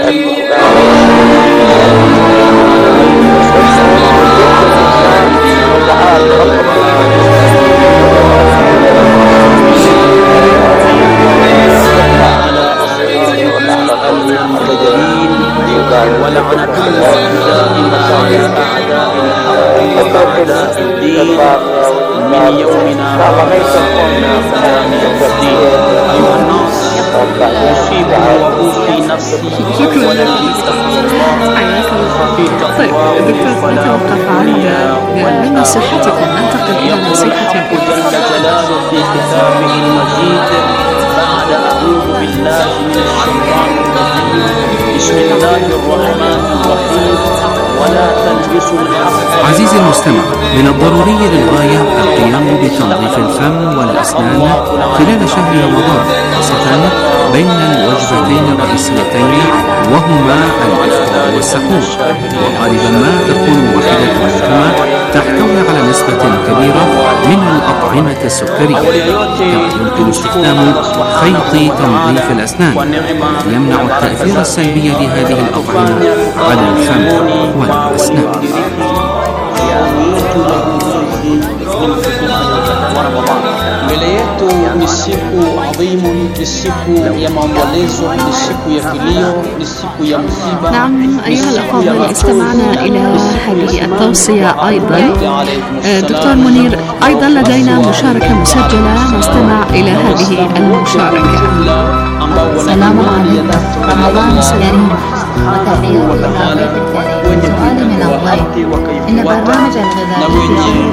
ولعنة الله دائما على أعداء الحق وأعداء الدين من يومنا إلى قيام الدين. أيها الناس، أوصيكم وأوصي نفسي ولكن اتقوا الله في تقواه والنية نصيحتكم ننتقل إلى نصيحة جل جلاله في كتابه المجيد بعد أعوذ بالله من الشيطان الرجيم. بسم الله الرحمن الرحيم. ولا تلبسوا الحق. عزيزي المستمع، من الضروري للغاية القيام بتنظيف الفم والأسنان خلال شهر رمضان، خاصة بين الوجبتين الرئيسيتين وهما الإفطار والسحور، وغالبا ما تكون واحدة منهما تحتوي على نسبة كبيرة من الأطعمة السكرية. كما يمكن استخدام خيط تنظيف الأسنان يمنع التأثير السلبي لهذه الأطعمة على الفم والأسنان. Mbele yetu ni siku adhimu, ni siku ya maombolezo, ni siku ya kilio, ni siku ya msiba. نعم أيها الأفاضل، استمعنا إلى هذه التوصية أيضا. دكتور منير، أيضا لدينا مشاركة مسجلة، نستمع إلى هذه المشاركة. السلام عليكم، رمضان كريم وتحية إلى الضيف الكريم. سؤالي من الضيف: إن برنامج الغذائي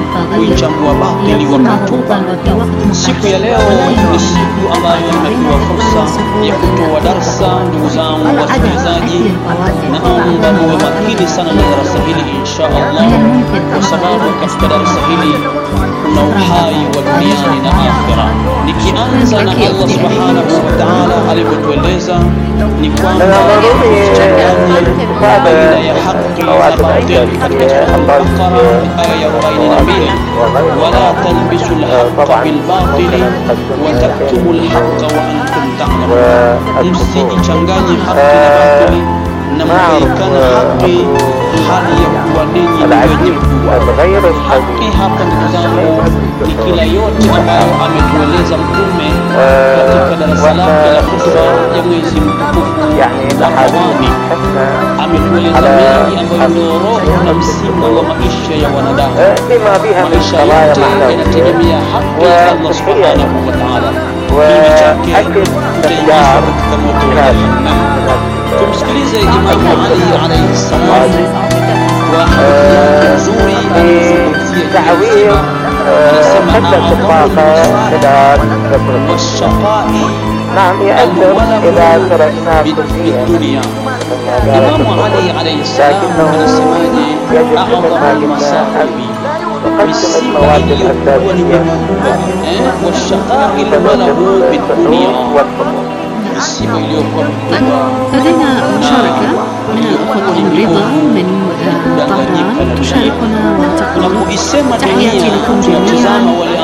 يكون محفوظا وفي وقت siku ya leo ni siku ambayo nimepewa fursa ya kutoa darasa. Ndugu zangu wasikilizaji, naomba muwe makini sana na darasa hili insha Allah, kwa sababu katika darasa hili kuna uhai wa duniani na akhira. Nikianza na Allah subhanahu wa ta'ala alivyotueleza ni kwamba baina ya haki na batil katika sura al-Baqara aya ya 42, wala talbisu al-haqqa bil batil wa taktumu al-haqqa wa antum ta'lamun. Msijichanganye haki na batili na mkaikana haki hali ya wa ninyi ni wenye kujua. Haki hapa ndugu zangu ni kila yote ambayo ametueleza Mtume katika darasa lake la khutba ya mwezi mtukufu wa Ramadhani. Ametueleza mengi ambayo ndio roho na msingi wa maisha ya wanadamu. Maisha yote yanategemea haki ya Allah subhanahu wa ta'ala. Kinyume chake tutaingizwa katika moto wa Jahannam. Tumsikilize Imamu Ali alayhi salam wa hadithi nzuri anazungumzia والشقاء الولد بالدنيا. إمام علي عليه السلام anasemaje, أعظم المصائب misiba iliyokuwa ni mikubwa والشقاء الولد بالدنيا, misiba iliyokuwa mikubwa. لدينا مشاركة من الأخوة رضا من طهران تشاركنا وتقول تحياتي لكم جميعا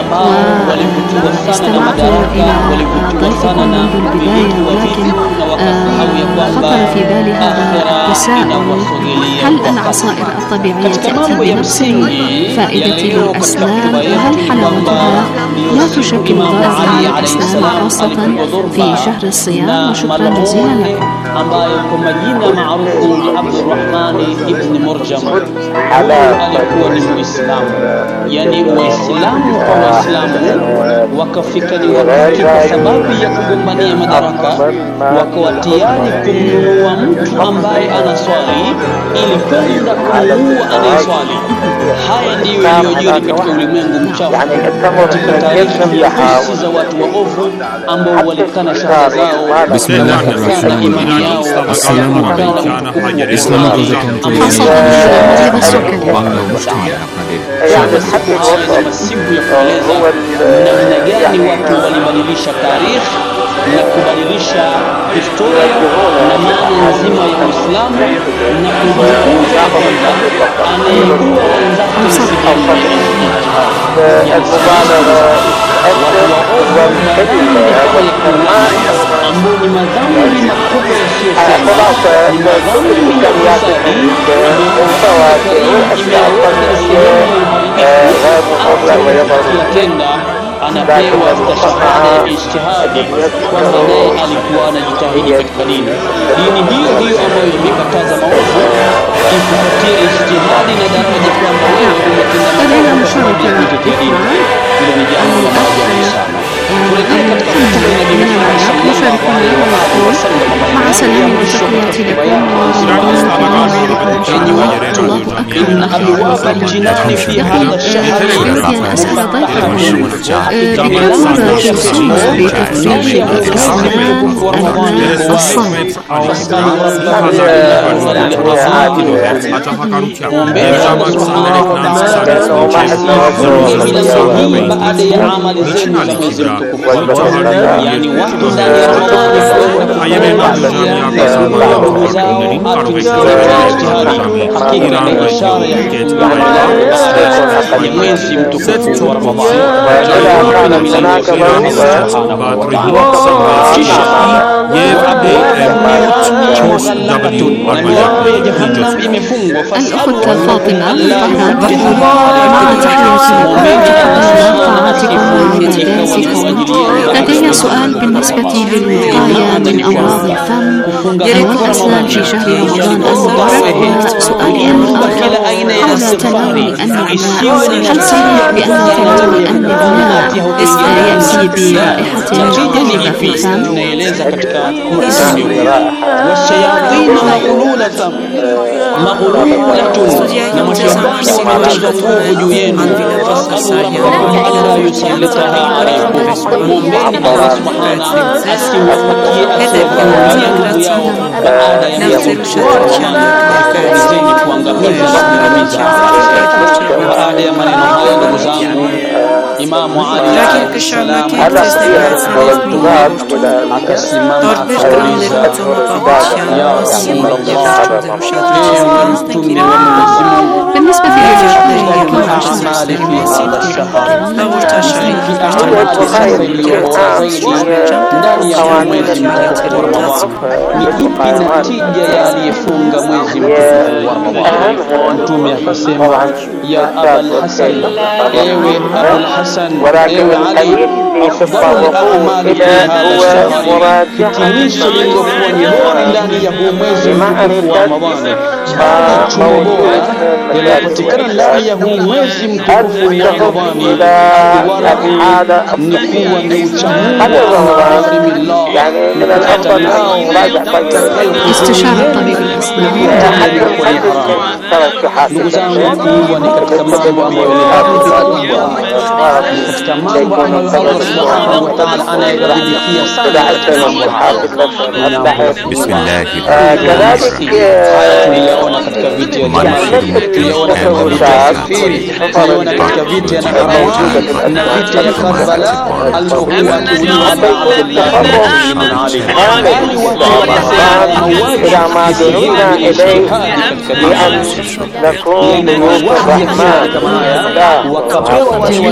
واستمعت إلى ضيفكم منذ البداية، ولكن خطر في بالي هذا التساؤل: هل العصائر الطبيعية تأتي بنفس الفائدة للأسنان؟ وهل حلاوتها لا تشكل ضررا على الأسنان خاصة في شهر الصيام؟ وشكرا جزيلا لكم. ambaye kwa majina maarufu ni Abdurrahman ibn Murjam. Alikuwa ni Muislamu, yani Waislamu kwa Waislamu wakafika ni wakati kwa sababu ya kugombania madaraka wakawa tayari kumnunua mtu ambaye anaswali ili kwenda kumuua anayeswali. Haya ndiyo yaliyojiri katika ulimwengu mchafu, katika taarifa ya kusi za watu waovu ambao walikana shahada zao. Bismillahirrahmanirrahim. Assalamu alaikum. Islamu masimu ya kueleza namna gani watu walibadilisha taarikhi na kubadilisha historia na maana nzima ya Uislamu na kujifunza kwamba anayeua wenzake ambao ni madhambi makubwa yasiyosema, ni madhambi ya ufisadi imewatenda anapewa shahada ya ijtihadi kwamba naye alikuwa anajitahidi katika dini. Dini hiyo ambayo imekataza maovu ikupatia ijtihadi na daraja kwamba wewe umetenda maovu ya kutetea dini. Hilo ni jambo la maajabu sana. مع سلام وتحياتي لكم إن أبواب الجنان في هذا الشهر أن أسأل ضيفكم بأمر الخصوص بتفريغ الأسنان أثناء الصوم. يعني watu ndani ya Ramadhani hakika ni ishara ya mwezi mtukufu wa الأخت فاطمة طهران مع تحياتي لدي سؤال بالنسبة للوقاية من أمراض الفم والأسنان في شهر رمضان المبارك. وسؤالي الآخر حول تناول النعناع، هل صحيح بأن تناول النعناع يأتي برائحة طيبة في الفم؟ والشياطين مغلولة نمشبان ومتزفوه جيين فاسألوا ربكم ألا يسلطها عليكم. مؤمن الله سبحانه asiwapatie asiwapatie nguvu yao baada ya zeni kuangamiza baada ya maneno haya. Ndugu zangu, Imamu Ali alayhi salam akasimama akauliza, ya Rasulullah, Mtume wa Mwenyezi Mungu, بالنسبة للوقاية الأعمال في هذا الشهر في أعمال السفرية ndani ya mwezi mtukufu wa Ramadhani. Ni ipi natija ya aliyefunga mwezi mtukufu wa Ramadhani? Mtume akasema, ya Abul Hasan, ewe Abul Hasan, ewe Ali, afdalu al-a'mali fi hadha ash-shahr, hitimisho lililokuwa ni bora ndani ya huu mwezi mtukufu wa Ramadhani, chuo bora linapatikana ndani ya huu mwezi mtukufu wa Ramadhani, ni kuwa ni uchamungu استشارة الطبيب الإسلامي. ndugu zangu, kuwa ni katika mambo ambayo ni katika mambo ambayo Allah subhanahu wa ta'ala anayaridhia sana. Tuliona katika video ya tuliona katika video ya Kafiri, tuliona katika video ya Nabii na video ya Karbala alipokuwa akiuliza إلى ما دعونا إليه لأن نكون ضيوف الرحمن لا نتفرغ إلى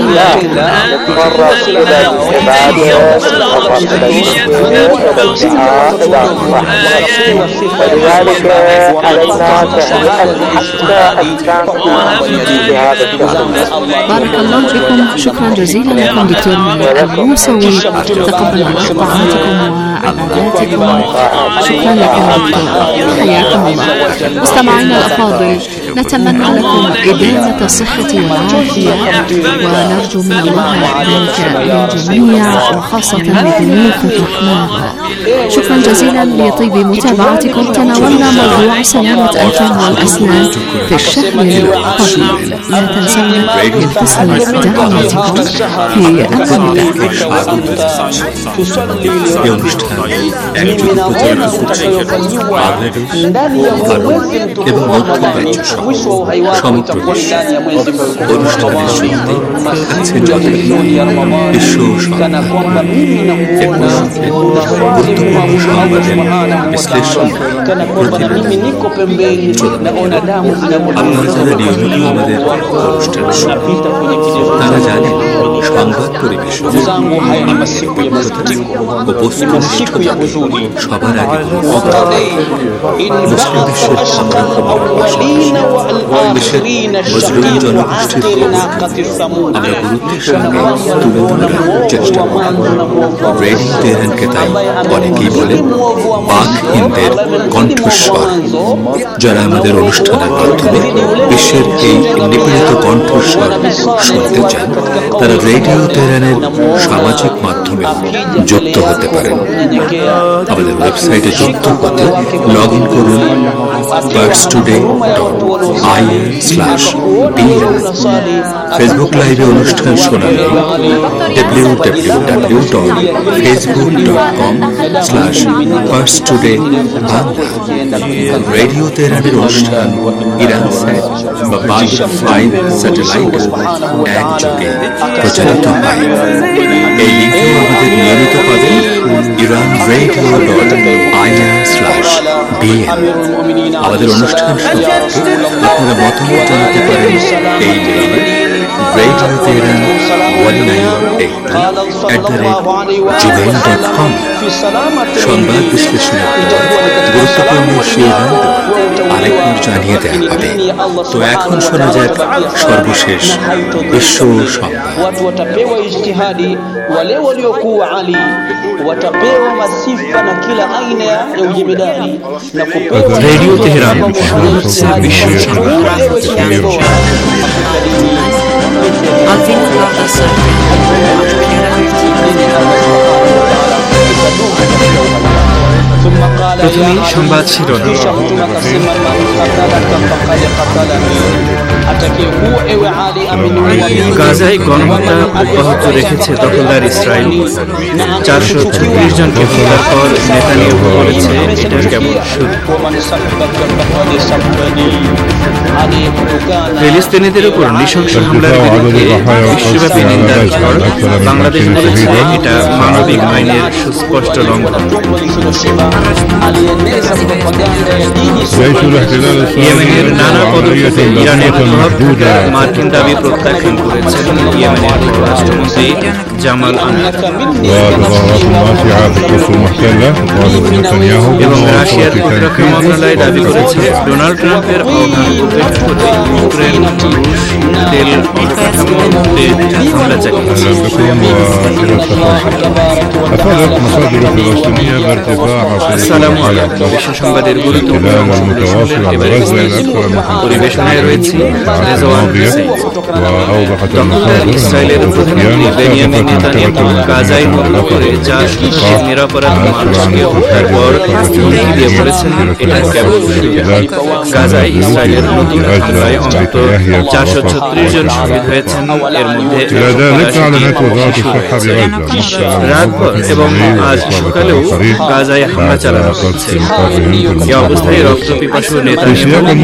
العبادة نتفرغ إلى الدعاء إلى الرحمة. ولذلك علينا تهيئة حتى الكامل في هذا الشهر. بارك الله فيكم، شكرا جزيلا لكم دكتور الموسوي، تقبل الله طاعاتكم وعباداتكم. شكرا لكم دكتور، حياكم الله. مستمعينا الأفاضل، نتمنى لكم إدامة الصحة والعافية، ونرجو من الله ذلك للجميع وخاصة لضيوف الرحمن. شكرا جزيلا لطيب متابعتكم. تناولنا موضوع سلامة الفم والأسنان في الشهر القادم. لا تنسونا من حسن دعواتكم في أمان তারা জানেন সংবাদ পরিবেশন সবার আগে মুসলিম বিশ্বের মুসলিম জনগোষ্ঠীর আমরা গুরুত্বের সঙ্গে তুলে ধরার চেষ্টা করি। রেডিও তেহরানকে তাই অনেকেই বলেন পাক হিন্দের কণ্ঠস্বর। যারা আমাদের অনুষ্ঠানের মাধ্যমে বিশ্বের এই নিপীড়িত কণ্ঠস্বর শুনতে চান, তারা রেডিও তেহরানের সামাজিক মাধ্যমে যুক্ত হতে পারেন। আমাদের ওয়েবসাইটে যুক্ত হতে লগ ইন করুন parstoday.ir/bn। ফেসবুক লাইভে অনুষ্ঠান শোনালে www.facebook.com/parstoday/bangla। রেডিও তেহরানের অনুষ্ঠান ইরানস্যাট বা বাদল 5 স্যাটেলাইট একযোগে প্রচারিত হয়। এই লিঙ্কে আমাদের নিয়মিত পাবেন iranradio.ir/bn। আমাদের অনুষ্ঠান সম্পর্কে আপনারা মতামত জানাতে পারেন এই মেইলে radio1982@gmail.com। সংবাদ বিশ্লেষণের পর গুরুত্বপূর্ণ শিরোনাম আরেকবার জানিয়ে দেওয়া হবে। তো এখন শোনা যাক সর্বশেষ বিশ্ব সংবাদ। watu watapewa ijtihadi, wale waliokuwa Ali watapewa masifa na kila aina ya ujemedari na kupewa radio Tehran विश्व প্রথমেই সংবাদ শিরোনাম। গাজায় গণহত্যা অব্যাহত রেখেছে দখলদার ইসরায়েল। 430 জনকে হত্যার পর নেতানিয়াহু বলেছে এটা কেবল শুরু। ফিলিস্তিনিদের উপর নৃশংস হামলার বিরুদ্ধে বিশ্বব্যাপী নিন্দার ঝড়। বাংলাদেশ বলেছে এটা মানবিক আইনের সুস্পষ্ট লঙ্ঘন। ইয়েমেনের নানা পদক্ষেপে ইরানের প্রভাব মার্কিন দাবি প্রত্যাখ্যান করেছেন ইয়েমেনের পররাষ্ট্রমন্ত্রী জামাল আহমেদ। এবং রাশিয়ার প্রতিরক্ষা মন্ত্রণালয় দাবি করেছে ডোনাল্ড ট্রাম্পের আহ্বান উপেক্ষা করে ইউক্রেন রুশ তেল অবকাঠামোতে হামলা চালিয়েছে। আসসালামু আলাইকুম। বিশ্ব সংবাদের গুরুত্বপূর্ণ পরিবেশনায় রয়েছে রেজওয়ান হোসেন। দখলদার ইসরায়েলের প্রধানমন্ত্রী বেনিয়ামিন নেতানিয়াহু গাজায় হামলা করে 4 নিরপরাধ মানুষকে হত্যার পর হুমকি দিয়ে বলেছেন এটা কেবল শুরু। গাজায় ইসরায়েলের নতুন হামলায় অন্তত 436 জন শহীদ হয়েছেন, এর মধ্যে রাতভর এবং আজ সকালেও গাজায় হামলা চালানো হচ্ছে। এই অবস্থায় রক্তপিপাসু নেতানিয়াহু